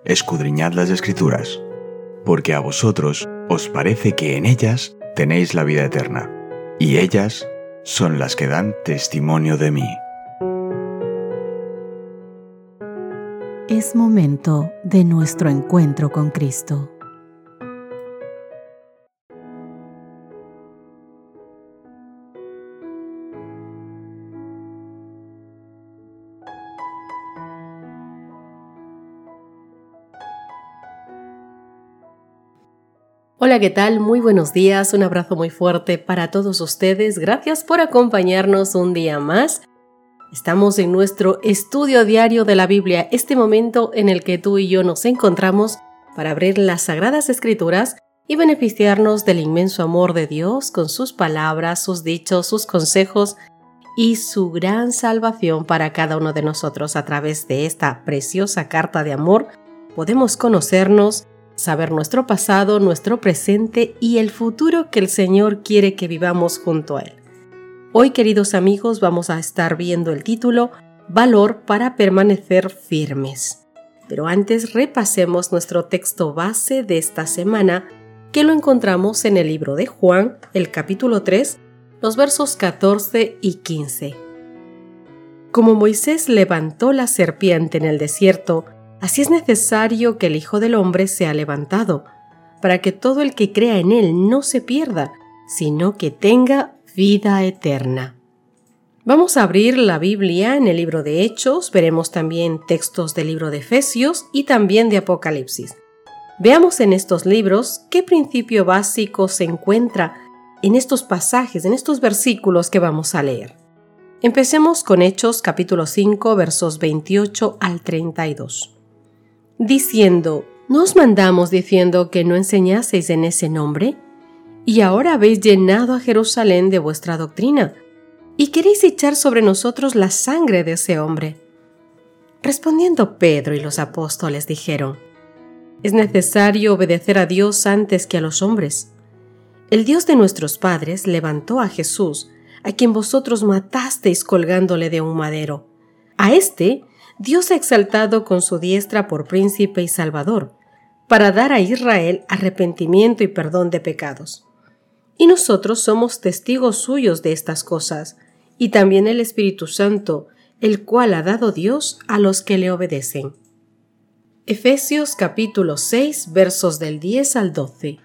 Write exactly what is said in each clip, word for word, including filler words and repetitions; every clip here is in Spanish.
escudriñad las Escrituras, porque a vosotros os parece que en ellas tenéis la vida eterna, y ellas son las que dan testimonio de mí. Es momento de nuestro encuentro con Cristo. Hola, ¿qué tal? Muy buenos días, un abrazo muy fuerte para todos ustedes. Gracias por acompañarnos un día más. Estamos en nuestro estudio diario de la Biblia, este momento en el que tú y yo nos encontramos para abrir las Sagradas Escrituras y beneficiarnos del inmenso amor de Dios con sus palabras, sus dichos, sus consejos y su gran salvación para cada uno de nosotros. A través de esta preciosa carta de amor podemos conocernos, saber nuestro pasado, nuestro presente y el futuro que el Señor quiere que vivamos junto a Él. Hoy, queridos amigos, vamos a estar viendo el título Valor para permanecer firmes. Pero antes repasemos nuestro texto base de esta semana, que lo encontramos en el libro de Juan, el capítulo tres, los versos catorce y quince. Como Moisés levantó la serpiente en el desierto, así es necesario que el Hijo del Hombre sea levantado, para que todo el que crea en Él no se pierda, sino que tenga vida eterna. Vamos a abrir la Biblia en el libro de Hechos, veremos también textos del libro de Efesios y también de Apocalipsis. Veamos en estos libros qué principio básico se encuentra en estos pasajes, en estos versículos que vamos a leer. Empecemos con Hechos capítulo cinco, versos veintiocho al treinta y dos. Diciendo, ¿no os mandamos diciendo que no enseñaseis en ese nombre? Y ahora habéis llenado a Jerusalén de vuestra doctrina, y queréis echar sobre nosotros la sangre de ese hombre. Respondiendo Pedro y los apóstoles dijeron, es necesario obedecer a Dios antes que a los hombres. El Dios de nuestros padres levantó a Jesús, a quien vosotros matasteis colgándole de un madero. A éste Dios ha exaltado con su diestra por príncipe y salvador, para dar a Israel arrepentimiento y perdón de pecados. Y nosotros somos testigos suyos de estas cosas, y también el Espíritu Santo, el cual ha dado Dios a los que le obedecen. Efesios capítulo seis, versos del diez al doce.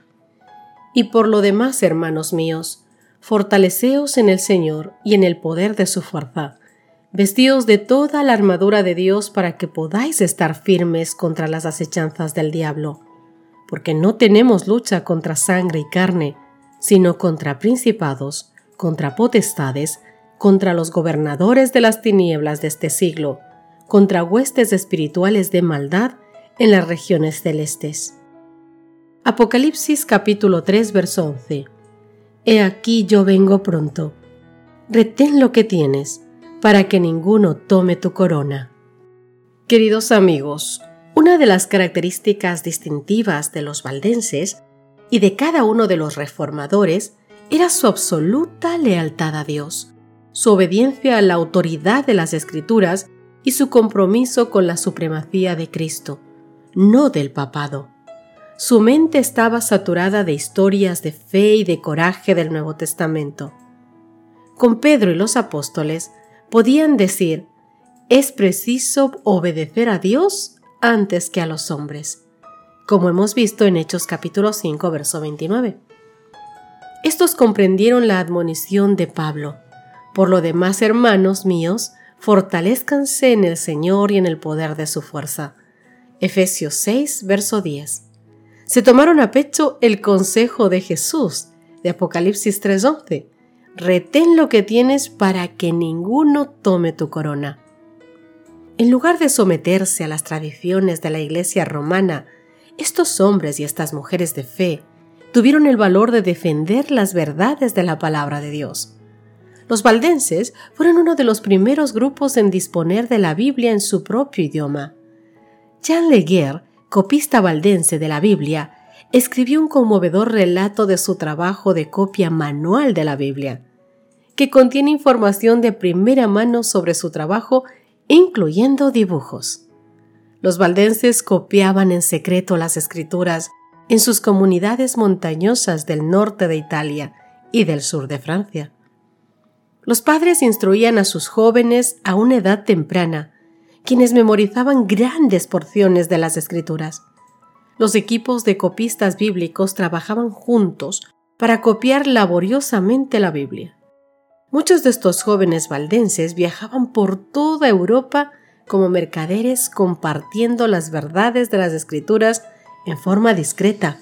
Y por lo demás, hermanos míos, fortaleceos en el Señor y en el poder de su fuerza. Vestíos de toda la armadura de Dios para que podáis estar firmes contra las acechanzas del diablo, porque no tenemos lucha contra sangre y carne, sino contra principados, contra potestades, contra los gobernadores de las tinieblas de este siglo, contra huestes espirituales de maldad en las regiones celestes. Apocalipsis capítulo tres, verso once. He aquí yo vengo pronto. Retén lo que tienes, para que ninguno tome tu corona. Queridos amigos, una de las características distintivas de los valdenses y de cada uno de los reformadores era su absoluta lealtad a Dios, su obediencia a la autoridad de las Escrituras y su compromiso con la supremacía de Cristo, no del papado. Su mente estaba saturada de historias de fe y de coraje del Nuevo Testamento. Con Pedro y los apóstoles podían decir, es preciso obedecer a Dios antes que a los hombres, como hemos visto en Hechos capítulo cinco, verso veintinueve. Estos comprendieron la admonición de Pablo. Por lo demás, hermanos míos, fortalézcanse en el Señor y en el poder de su fuerza. Efesios seis, verso diez. Se tomaron a pecho el consejo de Jesús, de Apocalipsis tres, once. Retén lo que tienes para que ninguno tome tu corona. En lugar de someterse a las tradiciones de la Iglesia romana, estos hombres y estas mujeres de fe tuvieron el valor de defender las verdades de la palabra de Dios. Los valdenses fueron uno de los primeros grupos en disponer de la Biblia en su propio idioma. Jean Leguer, copista valdense de la Biblia, escribió un conmovedor relato de su trabajo de copia manual de la Biblia, que contiene información de primera mano sobre su trabajo, incluyendo dibujos. Los valdenses copiaban en secreto las escrituras en sus comunidades montañosas del norte de Italia y del sur de Francia. Los padres instruían a sus jóvenes a una edad temprana, quienes memorizaban grandes porciones de las escrituras. Los equipos de copistas bíblicos trabajaban juntos para copiar laboriosamente la Biblia. Muchos de estos jóvenes valdenses viajaban por toda Europa como mercaderes compartiendo las verdades de las Escrituras en forma discreta.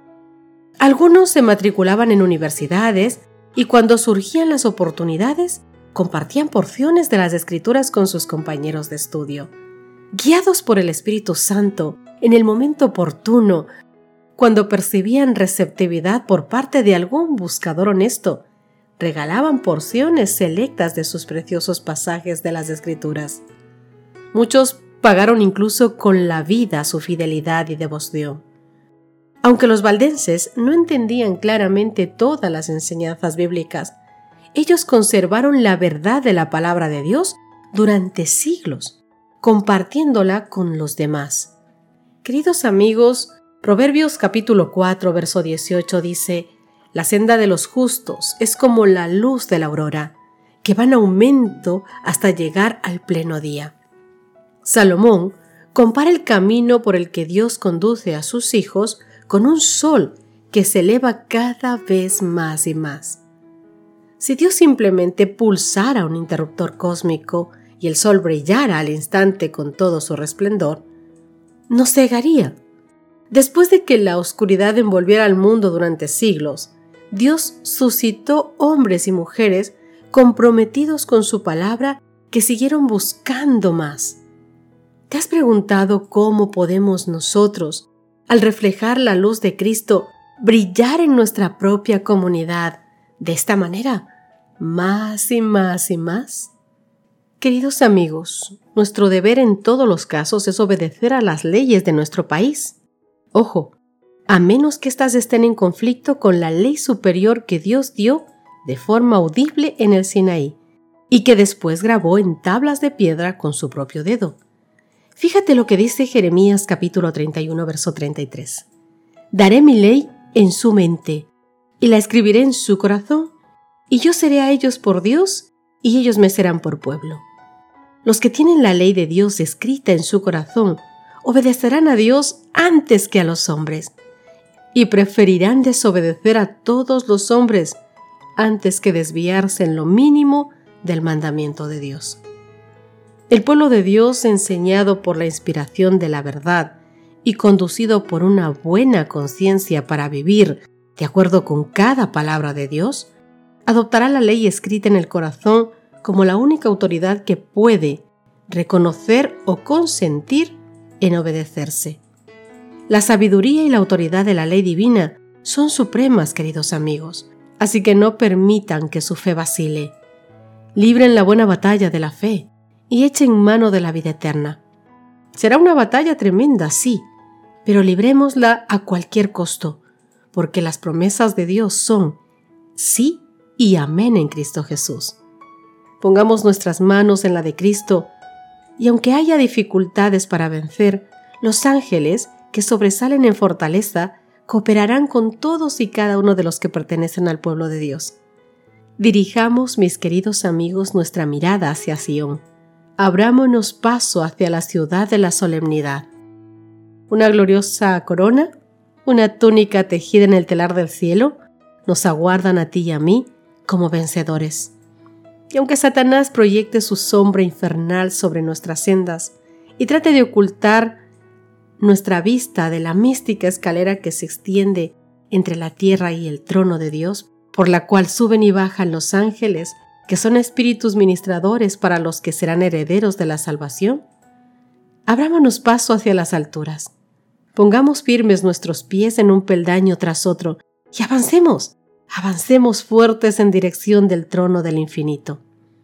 Algunos se matriculaban en universidades y cuando surgían las oportunidades, compartían porciones de las Escrituras con sus compañeros de estudio. Guiados por el Espíritu Santo, en el momento oportuno, cuando percibían receptividad por parte de algún buscador honesto, regalaban porciones selectas de sus preciosos pasajes de las Escrituras. Muchos pagaron incluso con la vida su fidelidad y devoción. Aunque los valdenses no entendían claramente todas las enseñanzas bíblicas, ellos conservaron la verdad de la palabra de Dios durante siglos, compartiéndola con los demás. Queridos amigos, Proverbios capítulo cuatro, verso dieciocho dice: «La senda de los justos es como la luz de la aurora, que va en aumento hasta llegar al pleno día». Salomón compara el camino por el que Dios conduce a sus hijos con un sol que se eleva cada vez más y más. Si Dios simplemente pulsara un interruptor cósmico y el sol brillara al instante con todo su resplendor, nos cegaría. Después de que la oscuridad envolviera al mundo durante siglos, Dios suscitó hombres y mujeres comprometidos con su palabra que siguieron buscando más. ¿Te has preguntado cómo podemos nosotros, al reflejar la luz de Cristo, brillar en nuestra propia comunidad de esta manera, más y más y más? Queridos amigos, nuestro deber en todos los casos es obedecer a las leyes de nuestro país. Ojo, a menos que éstas estén en conflicto con la ley superior que Dios dio de forma audible en el Sinaí y que después grabó en tablas de piedra con su propio dedo. Fíjate lo que dice Jeremías capítulo treinta y uno, verso treinta y tres. «Daré mi ley en su mente y la escribiré en su corazón, y yo seré a ellos por Dios y ellos me serán por pueblo». Los que tienen la ley de Dios escrita en su corazón obedecerán a Dios antes que a los hombres y preferirán desobedecer a todos los hombres antes que desviarse en lo mínimo del mandamiento de Dios. El pueblo de Dios, enseñado por la inspiración de la verdad y conducido por una buena conciencia para vivir de acuerdo con cada palabra de Dios, adoptará la ley escrita en el corazón como la única autoridad que puede reconocer o consentir en obedecerse. La sabiduría y la autoridad de la ley divina son supremas, queridos amigos, así que no permitan que su fe vacile. Libren la buena batalla de la fe y echen mano de la vida eterna. Será una batalla tremenda, sí, pero librémosla a cualquier costo, porque las promesas de Dios son sí y amén en Cristo Jesús. Pongamos nuestras manos en la de Cristo, y aunque haya dificultades para vencer, los ángeles que sobresalen en fortaleza cooperarán con todos y cada uno de los que pertenecen al pueblo de Dios. Dirijamos, mis queridos amigos, nuestra mirada hacia Sión. Abrámonos paso hacia la ciudad de la solemnidad. Una gloriosa corona, una túnica tejida en el telar del cielo, nos aguardan a ti y a mí como vencedores. Y aunque Satanás proyecte su sombra infernal sobre nuestras sendas y trate de ocultar nuestra vista de la mística escalera que se extiende entre la tierra y el trono de Dios, por la cual suben y bajan los ángeles, que son espíritus ministradores para los que serán herederos de la salvación, abrámonos paso hacia las alturas. Pongamos firmes nuestros pies en un peldaño tras otro y avancemos, avancemos fuertes en dirección del trono del infinito.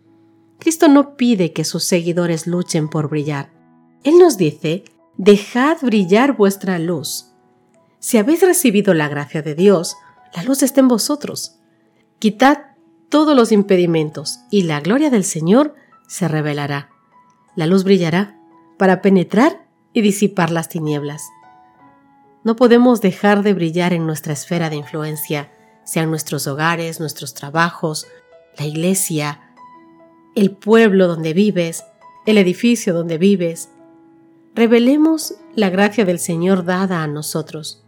Cristo no pide que sus seguidores luchen por brillar. Él nos dice: «Dejad brillar vuestra luz». Si habéis recibido la gracia de Dios, la luz está en vosotros. Quitad todos los impedimentos y la gloria del Señor se revelará. La luz brillará para penetrar y disipar las tinieblas. No podemos dejar de brillar en nuestra esfera de influencia, sean nuestros hogares, nuestros trabajos, la iglesia, el pueblo donde vives, el edificio donde vives. Revelemos la gracia del Señor dada a nosotros.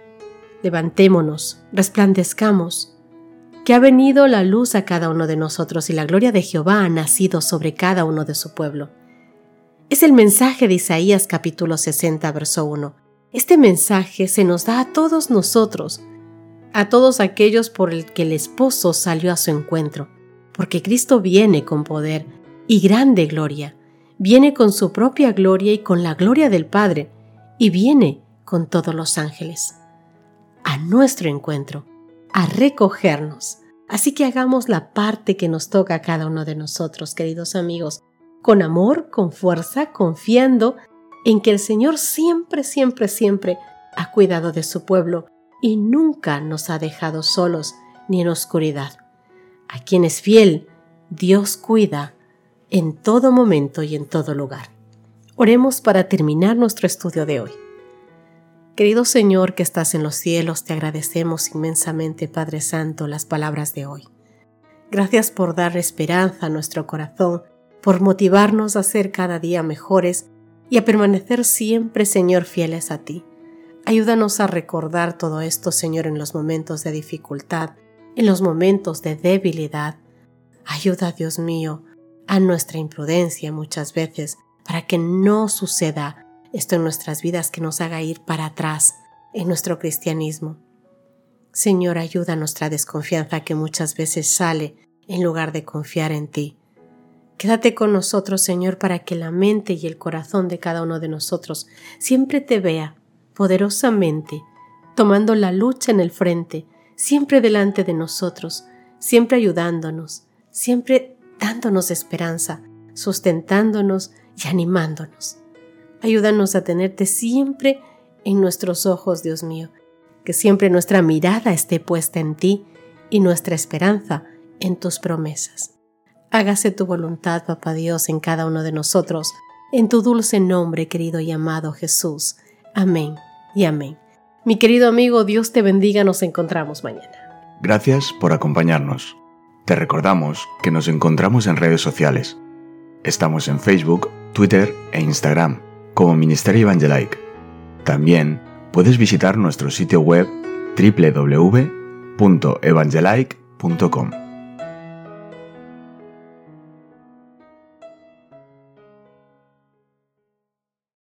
Levantémonos, resplandezcamos, que ha venido la luz a cada uno de nosotros y la gloria de Jehová ha nacido sobre cada uno de su pueblo. Es el mensaje de Isaías capítulo sesenta, verso uno. Este mensaje se nos da a todos nosotros, a todos aquellos por el que el esposo salió a su encuentro, porque Cristo viene con poder y grande gloria, viene con su propia gloria y con la gloria del Padre, y viene con todos los ángeles a nuestro encuentro, a recogernos. Así que hagamos la parte que nos toca a cada uno de nosotros, queridos amigos, con amor, con fuerza, confiando en que el Señor siempre, siempre, siempre ha cuidado de su pueblo y nunca nos ha dejado solos ni en oscuridad. A quien es fiel, Dios cuida en todo momento y en todo lugar. Oremos para terminar nuestro estudio de hoy. Querido Señor que estás en los cielos, te agradecemos inmensamente, Padre Santo, las palabras de hoy. Gracias por dar esperanza a nuestro corazón, por motivarnos a ser cada día mejores y a permanecer siempre, Señor, fieles a ti. Ayúdanos a recordar todo esto, Señor, en los momentos de dificultad, en los momentos de debilidad. Ayuda, Dios mío, a nuestra imprudencia muchas veces para que no suceda esto en nuestras vidas que nos haga ir para atrás en nuestro cristianismo. Señor, ayuda a nuestra desconfianza que muchas veces sale en lugar de confiar en ti. Quédate con nosotros, Señor, para que la mente y el corazón de cada uno de nosotros siempre te vea poderosamente, tomando la lucha en el frente, siempre delante de nosotros, siempre ayudándonos, siempre dándonos esperanza, sustentándonos y animándonos. Ayúdanos a tenerte siempre en nuestros ojos, Dios mío, que siempre nuestra mirada esté puesta en ti y nuestra esperanza en tus promesas. Hágase tu voluntad, Papá Dios, en cada uno de nosotros, en tu dulce nombre, querido y amado Jesús. Amén y amén. Mi querido amigo, Dios te bendiga, nos encontramos mañana. Gracias por acompañarnos. Te recordamos que nos encontramos en redes sociales. Estamos en Facebook, Twitter e Instagram como Ministerio Evangelike. También puedes visitar nuestro sitio web doble u doble u doble u punto evangelike punto com.